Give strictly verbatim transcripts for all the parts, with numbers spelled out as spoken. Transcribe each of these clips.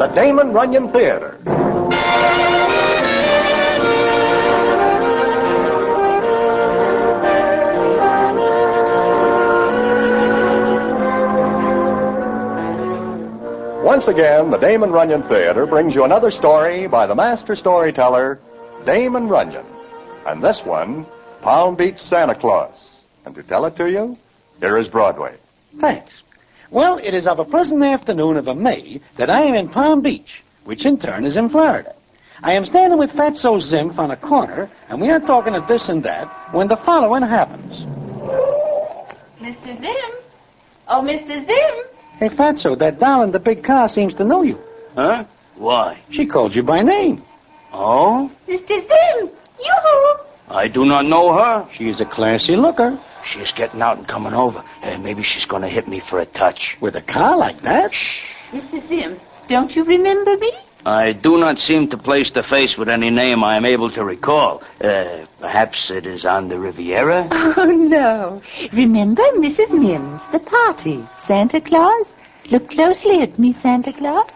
the Damon Runyon Theater. Once again, the Damon Runyon Theater brings you another story by the master storyteller, Damon Runyon. And this one, Palm Beach Santa Claus. And to tell it to you, here is Broadway. Thanks. Well, it is of a pleasant afternoon of a May that I am in Palm Beach, which in turn is in Florida. I am standing with Fatso Zimph on a corner, and we are talking of this and that, when the following happens. Mister Zimph? Oh, Mister Zimph? Hey, Fatso, that doll in the big car seems to know you. Huh? Why? She called you by name. Oh? Mister Zimph! Yoo-hoo! I do not know her. She is a classy looker. She's getting out and coming over. Uh, maybe she's going to hit me for a touch. With a car like that? Shh. Mister Zimph, don't you remember me? I do not seem to place the face with any name I am able to recall. Uh, perhaps it is on the Riviera? Oh, no. Remember Missus Mims, the party, Santa Claus? Look closely at me, Santa Claus.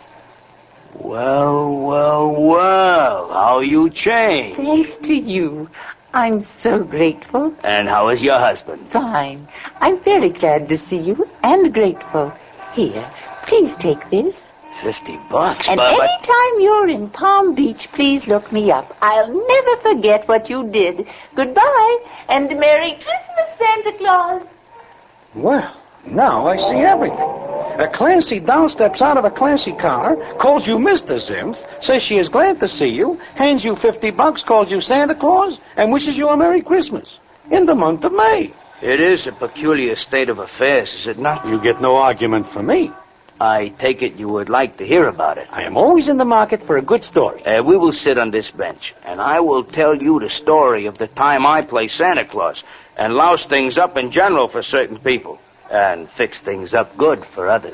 Well, well, well, how you changed. Thanks to you. I'm so grateful. And how is your husband? Fine. I'm very glad to see you and grateful. Here, please take this. Fifty bucks, And but... anytime you're in Palm Beach, please look me up. I'll never forget what you did. Goodbye, and Merry Christmas, Santa Claus. Well, now I see everything. A classy doll steps out of a classy car, calls you Mister Zimph, says she is glad to see you, hands you fifty bucks, calls you Santa Claus, and wishes you a Merry Christmas in the month of May. It is a peculiar state of affairs, is it not? You get no argument from me. I take it you would like to hear about it. I am always in the market for a good story. Uh, we will sit on this bench, and I will tell you the story of the time I play Santa Claus and louse things up in general for certain people and fix things up good for others.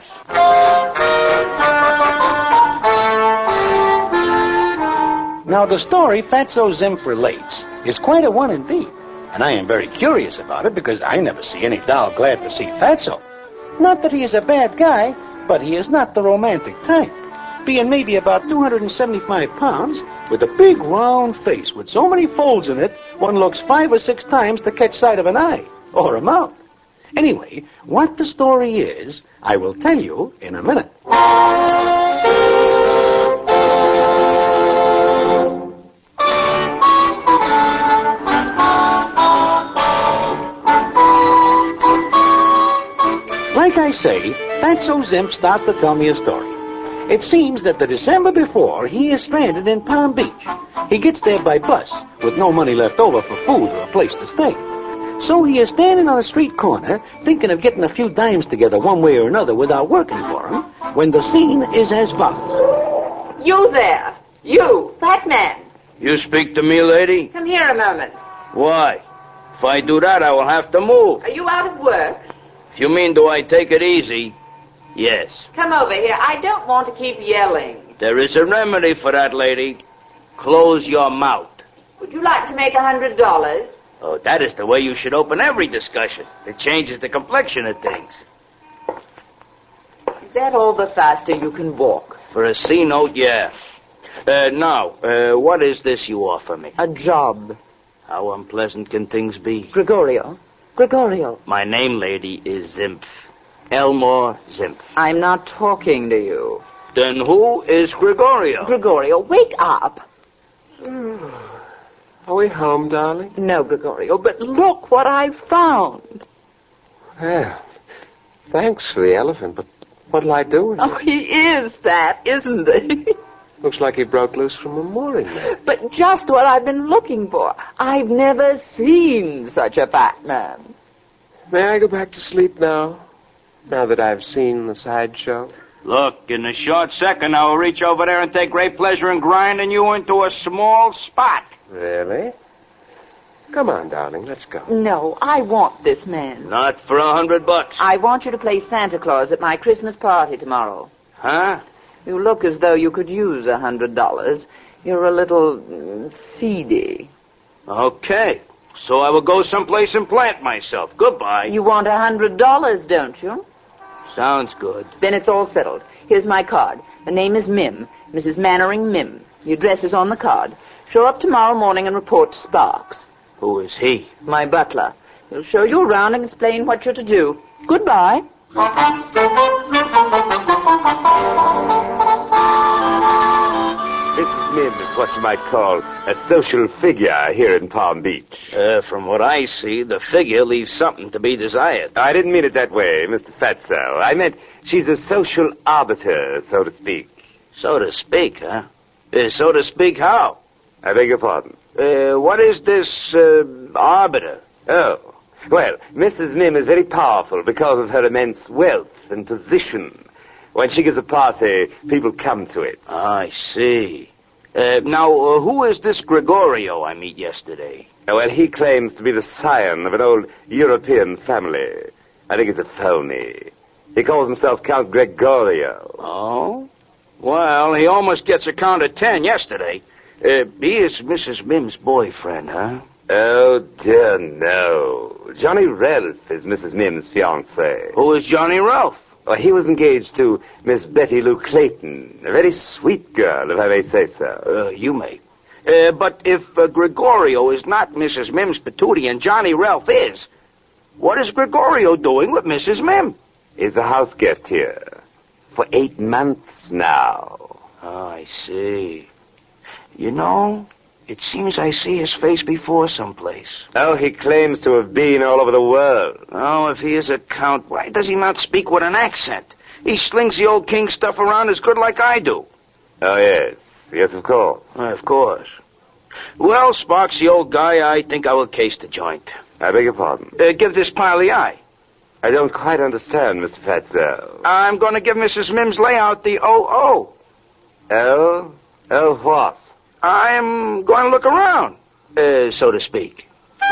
Now, the story Fatso Zimph relates is quite a one indeed, and I am very curious about it because I never see any doll glad to see Fatso. Not that he is a bad guy, but he is not the romantic type, being maybe about two hundred seventy-five pounds, with a big round face with so many folds in it, one looks five or six times to catch sight of an eye, or a mouth. Anyway, what the story is, I will tell you in a minute. Like I say, Fatso Zimph starts to tell me a story. It seems that the December before, he is stranded in Palm Beach. He gets there by bus, with no money left over for food or a place to stay. So he is standing on a street corner, thinking of getting a few dimes together one way or another without working for him, when the scene is as follows. You there. You, fat man. You speak to me, lady? Come here a moment. Why? If I do that, I will have to move. Are you out of work? If you mean do I take it easy, yes. Come over here. I don't want to keep yelling. There is a remedy for that, lady. Close your mouth. Would you like to make a hundred dollars? Oh, that is the way you should open every discussion. It changes the complexion of things. Is that all the faster you can walk? For a C note, yeah. Uh, now, uh, what is this you offer me? A job. How unpleasant can things be? Gregorio. Gregorio. My name, lady, is Zimph. Elmore Zimph. I'm not talking to you. Then who is Gregorio? Gregorio, wake up. Are we home, darling? No, Gregorio, but look what I've found. Well, thanks for the elephant, but what'll I do with it? Oh, he is fat, isn't he? Looks like he broke loose from a mooring net. But just what I've been looking for. I've never seen such a fat man. May I go back to sleep now? Now that I've seen the sideshow? Look, in a short second, I will reach over there and take great pleasure in grinding you into a small spot. Really? Come on, darling, let's go. No, I want this man. Not for a hundred bucks. I want you to play Santa Claus at my Christmas party tomorrow. Huh? You look as though you could use a hundred dollars. You're a little mm, seedy. Okay. So I will go someplace and plant myself. Goodbye. You want a hundred dollars, don't you? Sounds good. Then it's all settled. Here's my card. The name is Mim, Missus Mannering Mim. The address is on the card. Show up tomorrow morning and report to Sparks. Who is he? My butler. He'll show you around and explain what you're to do. Goodbye. Missus Mim is what you might call a social figure here in Palm Beach. Uh, from what I see, the figure leaves something to be desired. I didn't mean it that way, Mister Fatso. I meant she's a social arbiter, so to speak. So to speak, huh? Uh, so to speak, how? I beg your pardon. Uh, what is this, uh, arbiter? Oh, well, Missus Mim is very powerful because of her immense wealth and position. When she gives a party, people come to it. I see. Uh, now, uh, who is this Gregorio I meet yesterday? Well, he claims to be the scion of an old European family. I think it's a phony. He calls himself Count Gregorio. Oh? Well, he almost gets a count of ten yesterday. Uh, he is Missus Mim's boyfriend, huh? Oh, dear, no. Johnny Ralph is Missus Mim's fiancé. Who is Johnny Ralph? Well, he was engaged to Miss Betty Lou Clayton, a very sweet girl, if I may say so. Uh, you may. Uh, but if uh, Gregorio is not Missus Mim's patootie and Johnny Ralph is, what is Gregorio doing with Missus Mim? He's a house guest here for eight months now. Oh, I see. You know, it seems I see his face before someplace. Oh, he claims to have been all over the world. Oh, if he is a count, why does he not speak with an accent? He slings the old king stuff around as good like I do. Oh, yes. Yes, of course. Uh, of course. Well, Sparks, the old guy, I think I will case the joint. I beg your pardon? Uh, give this pile the eye. I don't quite understand, Mister Fatso. I'm going to give Missus Mim's layout the O O. Oh? Oh, what? I'm going to look around, uh, so to speak.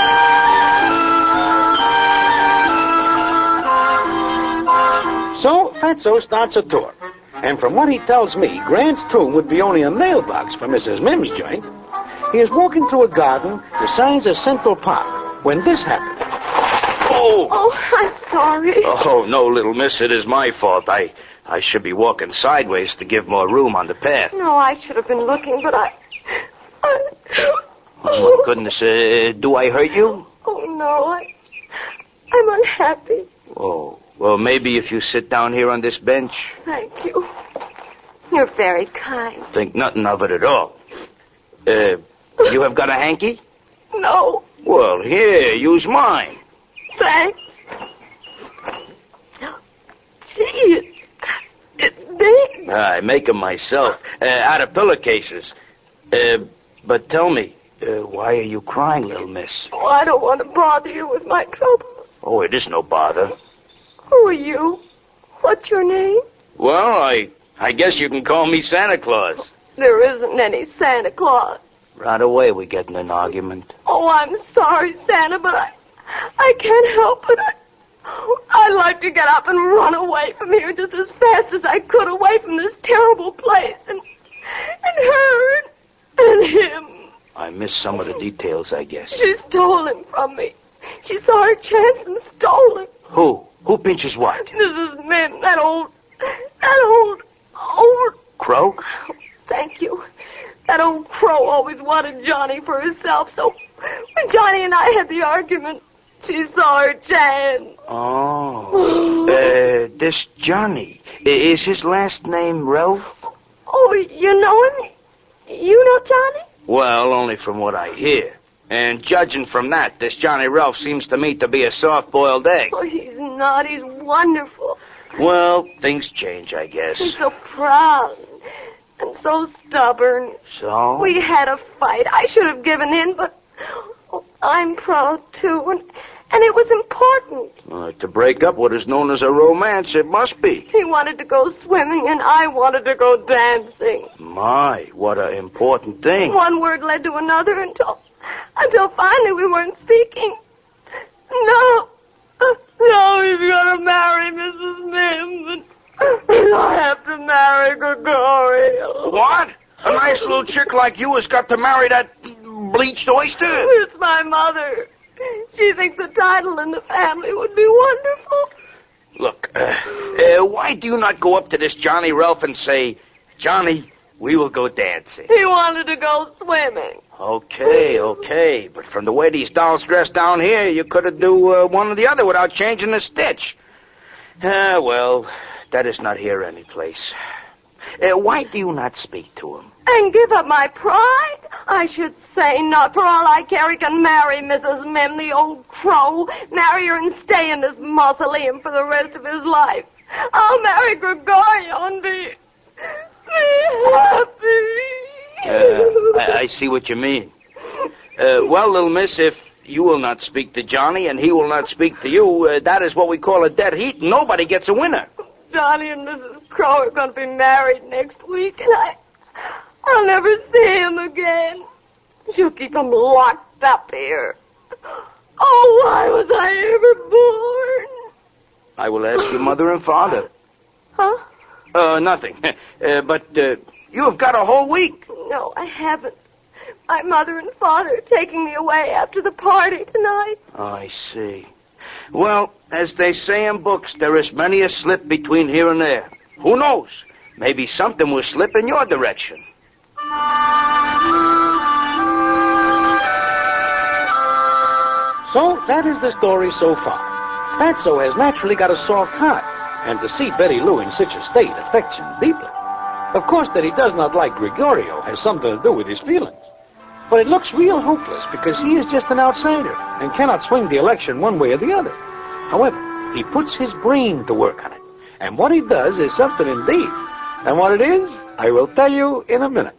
So Fatso starts a tour. And from what he tells me, Grant's tomb would be only a mailbox for Missus Mim's joint. He is walking through a garden the size of Central Park when this happened. Oh! Oh, I'm sorry. Oh, no, little miss, it is my fault. I, I should be walking sideways to give more room on the path. No, I should have been looking, but I... I... Oh, my goodness, uh, do I hurt you? Oh, no, I... I'm unhappy. Oh, well, maybe if you sit down here on this bench. Thank you. You're very kind. Think nothing of it at all. Uh, you have got a hanky? No, Well, here, use mine. thanks. Gee, it's, it's big. I make 'em myself, uh, out of pillowcases. Uh, but tell me, uh, why are you crying, little miss? Oh, I don't want to bother you with my troubles. Oh, it is no bother. Who are you? What's your name? Well, I, I guess you can call me Santa Claus. There isn't any Santa Claus. Right away we get in an argument. Oh, I'm sorry, Santa, but I, I can't help it. I, I'd like to get up and run away from here just as fast as I could, away from this terrible place, and, and her, and him. I missed some of the details, I guess. She stole him from me. She saw her chance and stole him. Who? Who pinches what? Missus Mim, that old, that old, old... Crow? Thank you. That old crow always wanted Johnny for herself, so when Johnny and I had the argument, she saw her chance. Oh. uh, this Johnny, i- is his last name Ralph? Oh, you know him? You know Johnny? Well, only from what I hear. And judging from that, this Johnny Ralph seems to me to be a soft-boiled egg. Oh, he's not. He's wonderful. Well, things change, I guess. He's so proud and so stubborn. So? We had a fight. I should have given in, but oh, I'm proud, too. And, and it was important. Uh, to break up what is known as a romance, it must be. He wanted to go swimming, and I wanted to go dancing. My, what an important thing. One word led to another until, until finally we weren't speaking. No. No, he's going to marry Missus Mim, and I have to marry Gregorio. What? A nice little chick like you has got to marry that bleached oyster? It's my mother. She thinks a title in the family would be wonderful. Look, uh, uh, why do you not go up to this Johnny Ralph and say, Johnny, we will go dancing? He wanted to go swimming. Okay, okay. But from the way these dolls dress down here, you could have do uh, one or the other without changing a stitch. Ah, well, that is not here any place. Uh, why do you not speak to him? And give up my pride? I should say not. For all I care, he can marry Missus Mim, the old crow. Marry her and stay in this mausoleum for the rest of his life. I'll marry Gregorio and be... be happy. Uh, I, I see what you mean. Uh, well, little miss, if you will not speak to Johnny and he will not speak to you, uh, that is what we call a dead heat. Nobody gets a winner. Johnny and Missus Crow are going to be married next week, and I... I'll never see him again. She'll keep him locked up here. Oh, why was I ever born? I will ask your mother and father. Huh? Uh, nothing. Uh, but uh, you have got a whole week. No, I haven't. My mother and father are taking me away after the party tonight. Oh, I see. Well, as they say in books, there is many a slip between here and there. Who knows? Maybe something will slip in your direction. So, that is the story so far. Fatso has naturally got a soft heart, and to see Betty Lou in such a state affects him deeply. Of course, that he does not like Gregorio has something to do with his feelings. But it looks real hopeless because he is just an outsider and cannot swing the election one way or the other. However, he puts his brain to work on it, and what he does is something indeed. And what it is, I will tell you in a minute.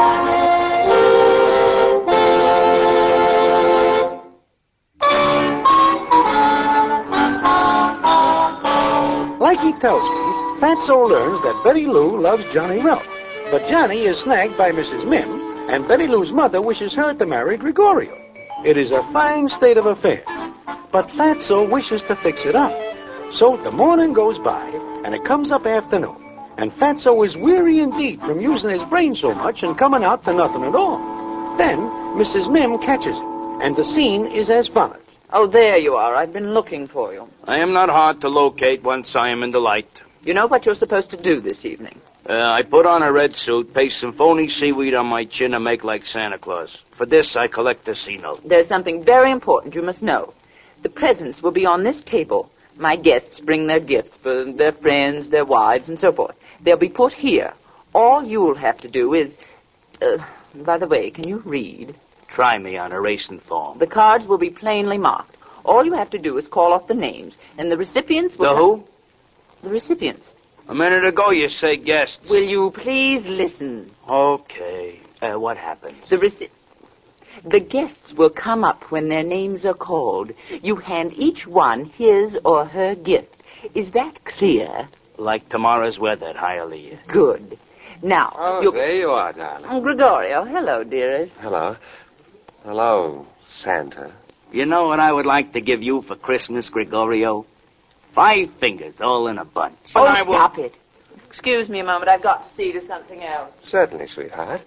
Like he tells me, Fatso learns that Betty Lou loves Johnny Ralph, but Johnny is snagged by Missus Mim, and Betty Lou's mother wishes her to marry Gregorio. It is a fine state of affairs, but Fatso wishes to fix it up. So the morning goes by, and it comes up afternoon, and Fatso is weary indeed from using his brain so much and coming out for nothing at all. Then Missus Mim catches him, and the scene is as follows. Oh, there you are. I've been looking for you. I am not hard to locate once I am in the light. You know what you're supposed to do this evening? Uh, I put on a red suit, paste some phony seaweed on my chin, and make like Santa Claus. For this, I collect a C-note. There's something very important you must know. The presents will be on this table. My guests bring their gifts for their friends, their wives, and so forth. They'll be put here. All you'll have to do is... Uh, by the way, can you read? Try me on a racing form. The cards will be plainly marked. All you have to do is call off the names, and the recipients will... The who? The recipients. A minute ago you say guests. Will you please listen? Okay. Uh, what happens? The reci- The guests will come up when their names are called. You hand each one his or her gift. Is that clear? Like tomorrow's weather at Hialeah. Good. Now... Oh, you... there you are, darling. Oh, Gregorio, hello, dearest. Hello. Hello, Santa. You know what I would like to give you for Christmas, Gregorio? Five fingers all in a bunch. Oh, I will... stop it. Excuse me a moment. I've got to see to something else. Certainly, sweetheart.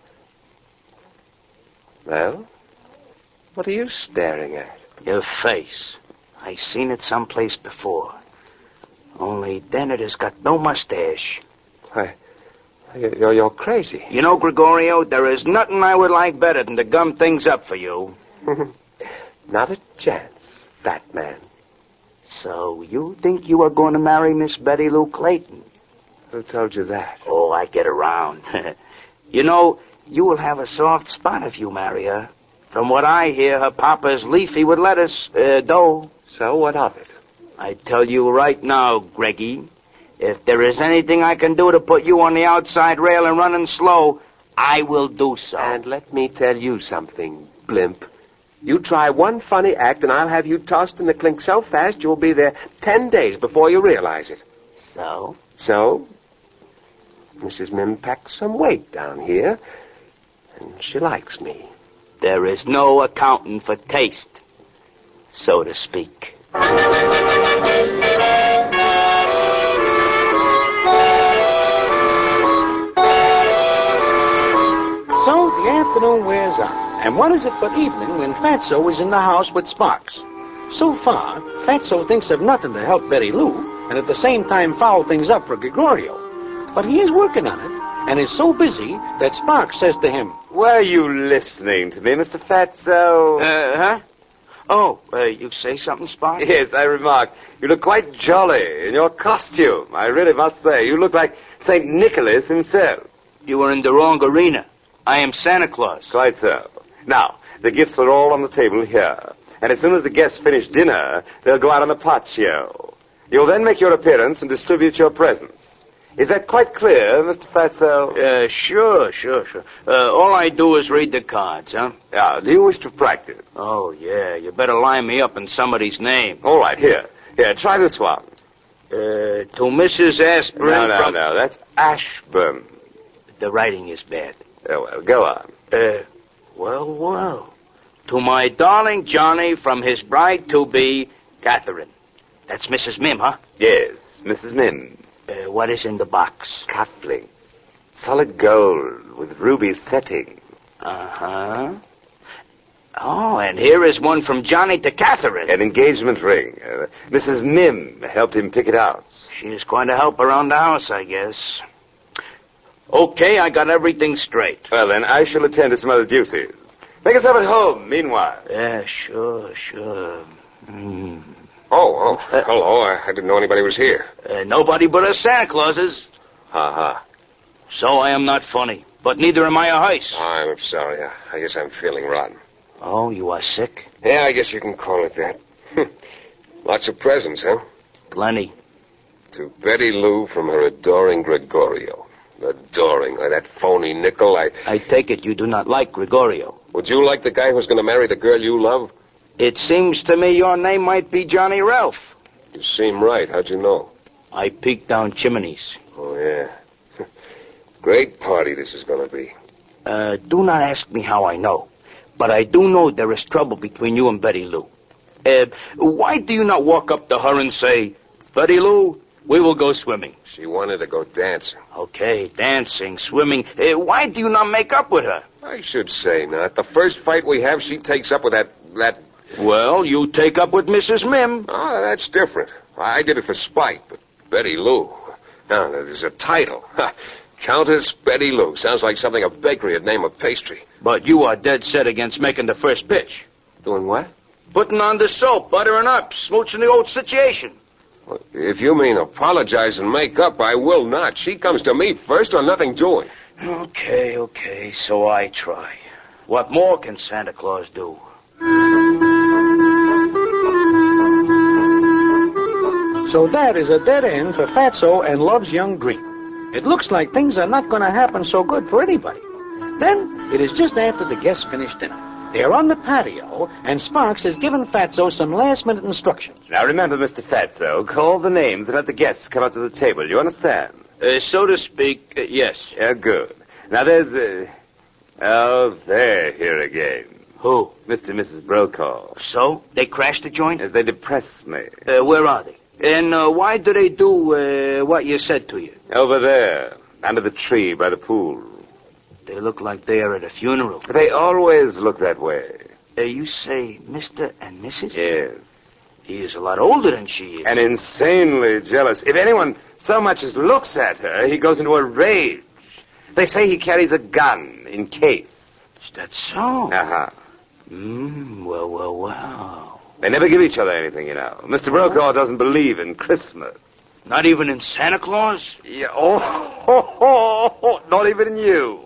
Well, what are you staring at? Your face. I seen it someplace before. Only then it has got no mustache. Why, you're, you're crazy. You know, Gregorio, there is nothing I would like better than to gum things up for you. Not a chance, fat man. So you think you are going to marry Miss Betty Lou Clayton? Who told you that? Oh, I get around. You know, you will have a soft spot if you marry her. From what I hear, her papa's leafy with lettuce, uh, dough. So what of it? I tell you right now, Greggy, if there is anything I can do to put you on the outside rail and running slow, I will do so. And let me tell you something, blimp. You try one funny act, and I'll have you tossed in the clink so fast you'll be there ten days before you realize it. So? So, Missus Mim packed some weight down here, and she likes me. There is no accounting for taste, so to speak. So the afternoon wears on, and what is it but evening when Fatso is in the house with Sparks? So far, Fatso thinks of nothing to help Betty Lou, and at the same time foul things up for Gregorio. But he is working on it, and is so busy that Sparks says to him, Were you listening to me, Mister Fatso? Uh, huh? Oh, uh, you say something, Sparks? Yes, I remarked. You look quite jolly in your costume. I really must say, you look like Saint Nicholas himself. You were in the wrong arena. I am Santa Claus. Quite so. Now, the gifts are all on the table here. And as soon as the guests finish dinner, they'll go out on the patio. You'll then make your appearance and distribute your presents. Is that quite clear, Mister Fatso? Uh, sure, sure, sure. Uh, all I do is read the cards, huh? Yeah, do you wish to practice? Oh, yeah. You better line me up in somebody's name. All right, here. Here, try this one. Uh, to Missus Aspirin No, no, from... no, that's Ashburn. The writing is bad. Oh, well, go on. Uh, well, well. To my darling Johnny from his bride-to-be, Catherine. That's Missus Mim, huh? Yes, Missus Mim. Uh, what is in the box? Cufflinks. Solid gold with ruby setting. Uh-huh. Oh, and here is one from Johnny to Catherine. An engagement ring. Uh, Missus Mim helped him pick it out. She is going to help around the house, I guess. Okay, I got everything straight. Well, then, I shall attend to some other duties. Make yourself at home, meanwhile. Yeah, sure, sure. Mm. Oh, oh, hello. I, I didn't know anybody was here. Uh, nobody but us Santa Clauses. Ha-ha. So I am not funny, but neither am I a heist. I'm sorry. I, I guess I'm feeling rotten. Oh, you are sick? Yeah, I guess you can call it that. Lots of presents, huh? Plenty. To Betty Lou from her adoring Gregorio. Adoring. Uh, that phony nickel, I... I take it you do not like Gregorio. Would you like the guy who's going to marry the girl you love? It seems to me your name might be Johnny Ralph. You seem right. How'd you know? I peeked down chimneys. Oh, yeah. Great party this is going to be. Uh, do not ask me how I know. But I do know there is trouble between you and Betty Lou. Uh, why do you not walk up to her and say, Betty Lou, we will go swimming? She wanted to go dancing. Okay, dancing, swimming. Uh, why do you not make up with her? I should say not. The first fight we have, she takes up with that... that... Well, you take up with Missus Mim. Oh, that's different. I did it for spite, but Betty Lou... Now, there's a title. Countess Betty Lou. Sounds like something a bakery would name a pastry. But you are dead set against making the first pitch. Doing what? Putting on the soap, buttering up, smooching the old situation. Well, if you mean apologize and make up, I will not. She comes to me first or nothing doing. Okay, okay, so I try. What more can Santa Claus do? So that is a dead end for Fatso and Love's young dream. It looks like things are not going to happen so good for anybody. Then, it is just after the guests finish dinner. They are on the patio, and Sparks has given Fatso some last-minute instructions. Now, remember, Mister Fatso, call the names and let the guests come up to the table. You understand? Uh, so to speak, uh, yes. Yeah, good. Now, there's... Uh... Oh, they're here again. Who? Mister and Missus Brokaw. So? They crashed the joint? As they depress me. Uh, where are they? And uh, why do they do uh, what you said to you? Over there, under the tree by the pool. They look like they are at a funeral. They always look that way. Uh, you say Mister and Missus? Yes. He is a lot older than she is. And insanely jealous. If anyone so much as looks at her, he goes into a rage. They say he carries a gun in case. Is that so? Uh-huh. Mm, well, well, well. They never give each other anything, you know. Mister Brokaw doesn't believe in Christmas. Not even in Santa Claus? Yeah. Oh, oh, oh, oh, not even in you.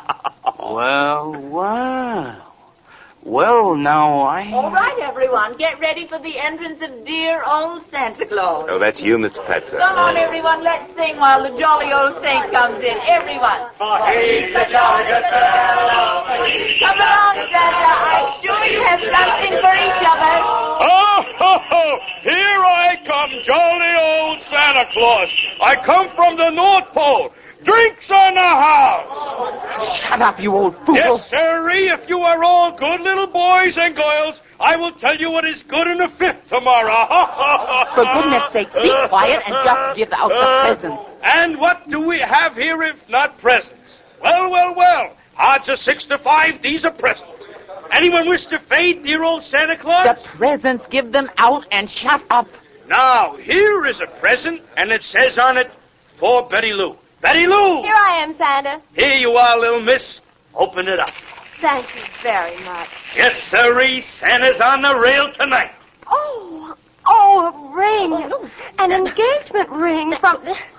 Well, well. Well, now I... All right, everyone, get ready for the entrance of dear old Santa Claus. Oh, that's you, Mister Fatso. Come on, everyone, let's sing while the jolly old saint comes in. Everyone. For he's a jolly good fellow. Come along, Santa. I'm sure you have something for each of us. Oh, ho, ho! Here I come, jolly old Santa Claus. I come from the North Pole. Drinks on the house. Shut up, you old fool. Yes, sirree. If you are all good little boys and girls, I will tell you what is good in the fifth tomorrow. For goodness sakes, be quiet and just give out the presents. And what do we have here if not presents? Well, well, well. Odds are six to five. These are presents. Anyone wish to fade dear old Santa Claus? The presents, give them out and shut up. Now, here is a present, and it says on it, for Betty Lou. Betty Lou! Here I am, Santa. Here you are, little miss. Open it up. Thank you very much. Yes, sirree, Santa's on the rail tonight. Oh, oh, a ring. An engagement ring from...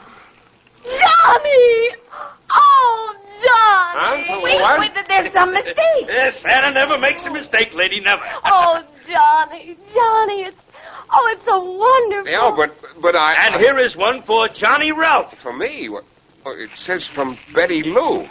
Johnny! Oh, Johnny! Huh? Wait, What? wait, there's some mistake. Yes, Santa never makes a mistake, lady, never. Oh, Johnny, Johnny, it's... Oh, it's so wonderful. Yeah, but but I... And here is one for Johnny Ralph. For me? What? Oh, it says from Betty Lou.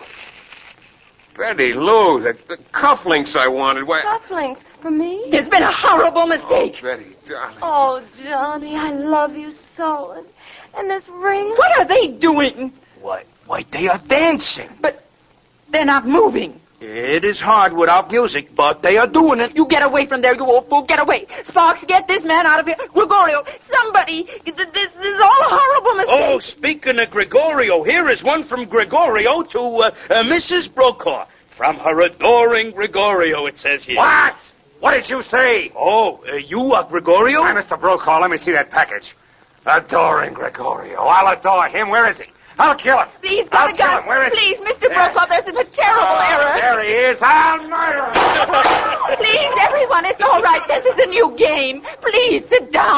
Betty Lou, the, the cufflinks I wanted. Why? Cufflinks for me? There's been a horrible mistake. Oh, Betty, darling. Oh, Johnny, I love you so. And, and this ring... What are they doing? Why, why, they are dancing. But they're not moving. It is hard without music, but they are doing it. You get away from there, you old fool. Get away. Sparks, get this man out of here. Gregorio, somebody. This, this is all a horrible mistake. Oh, speaking of Gregorio, here is one from Gregorio to uh, uh, Missus Brokaw. From her adoring Gregorio, it says here. What? What did you say? Oh, uh, you are Gregorio? Hi, Mister Brokaw. Let me see that package. Adoring Gregorio. I'll adore him. Where is he? I'll kill him. Please, I'll got a kill gun. him. Where is he? Please, Mister Yes. Brokaw, there's been a terrible Oh, error. there he is. I'll murder him. Please, everyone, it's all right. This is a new game. Please, sit down.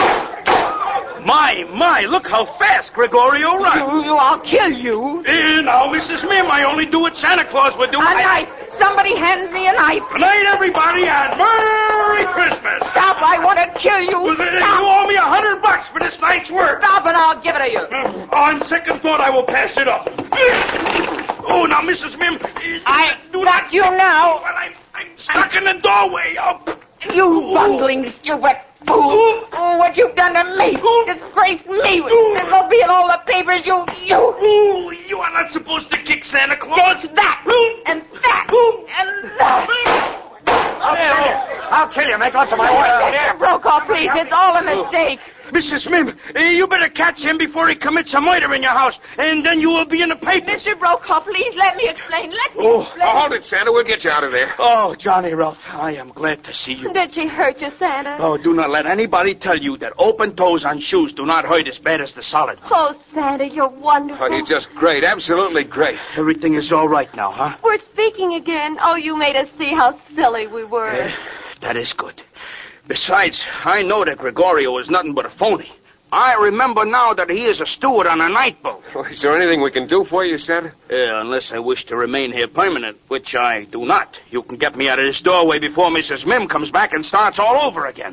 My, my, look how fast Gregorio runs. You, you, I'll kill you. Eh, now, Missus Mim, I only do what Santa Claus would do. A knife. Somebody hand me a knife. Good night, everybody, and Merry Christmas. Stop, I want to kill you. Well, then, you Stop. owe me a hundred bucks for this night's work. Stop and I'll give it to you. Uh, on second thought, I will pass it up. Oh, now, Missus Mim, I do got not you now. Well, I'm, I'm stuck in the doorway. Oh. You bungling, stupid fool. Oh, what you've done to me. Disgraced me. This will be in all the papers. You, you. Oh, you are not supposed to kick Santa Claus. Take that. And that. And that. I'll kill you. I'll kill you. Make love to my wife. Mister Brokaw, please. It's all a mistake. Missus Mim, uh, you better catch him before he commits a murder in your house, and then you will be in the papers. Mister Brokaw, please let me explain. Let me Oh, explain. Hold it, Santa. We'll get you out of there. Oh, Johnny Ralph, I am glad to see you. Did she hurt you, Santa? Oh, do not let anybody tell you that open toes on shoes do not hurt as bad as the solid. Oh, Santa, you're wonderful. Oh, you're just great. Absolutely great. Everything is all right now, huh? We're speaking again. Oh, you made us see how silly we were. Eh, that is good. Besides, I know that Gregorio is nothing but a phony. I remember now that he is a steward on a night boat. Oh, is there anything we can do for you, Santa? Uh, unless I wish to remain here permanent, which I do not. You can get me out of this doorway before Missus Mim comes back and starts all over again.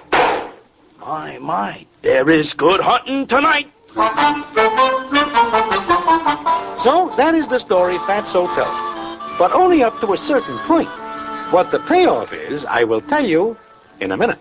My, my, there is good hunting tonight. So that is the story Fatso tells, but only up to a certain point. What the payoff is, I will tell you in a minute.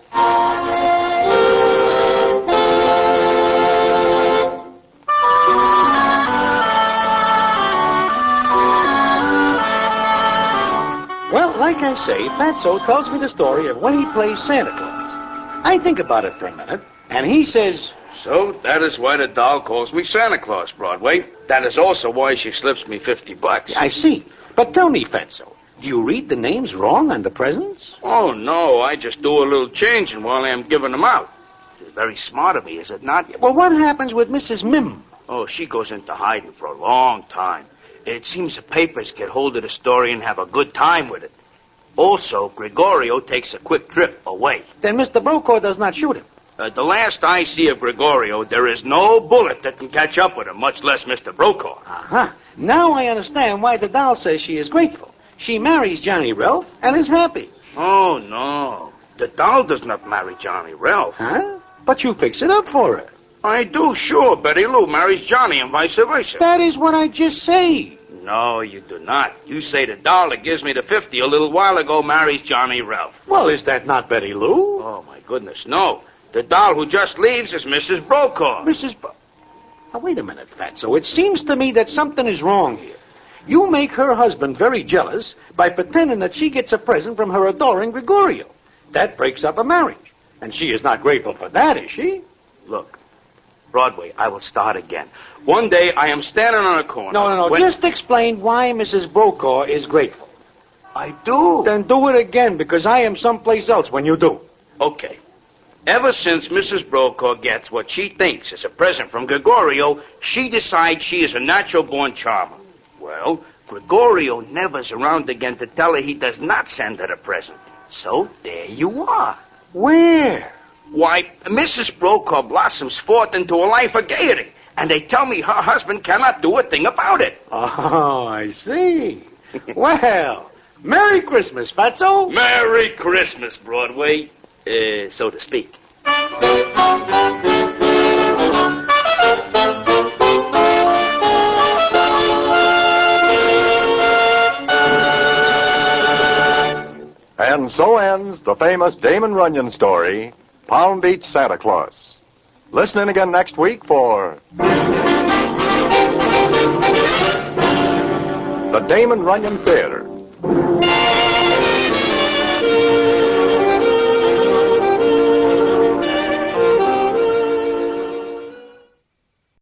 Well, like I say, Fatso tells me the story of when he plays Santa Claus. I think about it for a minute, and he says, So that is why the doll calls me Santa Claus, Broadway. That is also why she slips me fifty bucks. I see. But tell me, Fatso, do you read the names wrong on the presents? Oh, no, I just do a little changing while I'm giving them out. It's very smart of me, is it not? Well, what happens with Missus Mim? Oh, she goes into hiding for a long time. It seems the papers get hold of the story and have a good time with it. Also, Gregorio takes a quick trip away. Then Mister Brokaw does not shoot him. Uh, the last I see of Gregorio, there is no bullet that can catch up with him, much less Mister Brokaw. Uh-huh. Now I understand why the doll says she is grateful. She marries Johnny Ralph and is happy. Oh, no. The doll does not marry Johnny Ralph. Huh? But you fix it up for her. I do, sure. Betty Lou marries Johnny and vice versa. That is what I just say. No, you do not. You say the doll that gives me the fifty a little while ago marries Johnny Ralph. Well, is that not Betty Lou? Oh, my goodness, no. The doll who just leaves is Missus Brokaw. Missus Bro... Now, wait a minute, Fatso. It seems to me that something is wrong here. You make her husband very jealous by pretending that she gets a present from her adoring Gregorio. That breaks up a marriage. And she is not grateful for that, is she? Look, Broadway, I will start again. One day I am standing on a corner. No, no, no. when- Just explain why Missus Brokaw is grateful. I do. Then do it again, because I am someplace else when you do. Okay. Ever since Missus Brokaw gets what she thinks is a present from Gregorio, she decides she is a natural-born charmer. Well, Gregorio never's around again to tell her he does not send her a present. So there you are. Where? Why, Missus Brokaw blossoms forth into a life of gaiety, and they tell me her husband cannot do a thing about it. Oh, I see. Well, Merry Christmas, Fatso. Merry Christmas, Broadway, uh, so to speak. And so ends the famous Damon Runyon story, Palm Beach Santa Claus. Listen in again next week for the Damon Runyon Theater.